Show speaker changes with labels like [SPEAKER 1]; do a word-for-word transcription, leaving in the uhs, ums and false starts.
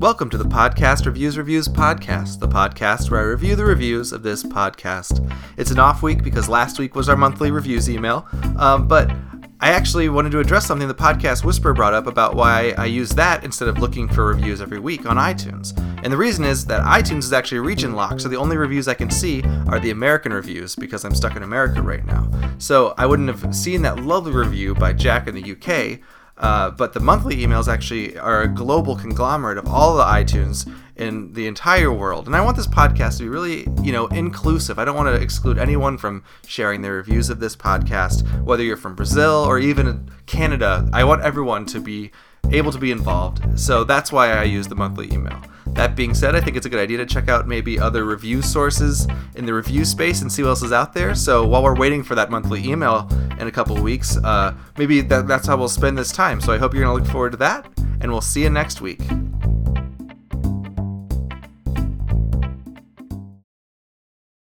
[SPEAKER 1] Welcome to the Podcast Reviews Reviews podcast, the podcast where I review the reviews of this podcast. It's an off week because last week was our monthly reviews email, um, but I actually wanted to address something the Podcast Whisperer brought up about why I use that instead of looking for reviews every week on iTunes. And the reason is that iTunes is actually region locked, so the only reviews I can see are the American reviews because I'm stuck in America right now. So I wouldn't have seen that lovely review by Jack in the U K, uh, but the monthly emails actually are a global conglomerate of all the iTunes in the entire world. And I want this podcast to be really, you know, inclusive. I don't want to exclude anyone from sharing their reviews of this podcast, whether you're from Brazil or even Canada. I want everyone to be able to be involved. So that's why I use the monthly email. That being said, I think it's a good idea to check out maybe other review sources in the review space and see what else is out there. So while we're waiting for that monthly email in a couple of weeks, uh, maybe that, that's how we'll spend this time. So I hope you're going to look forward to that, and we'll see you next week.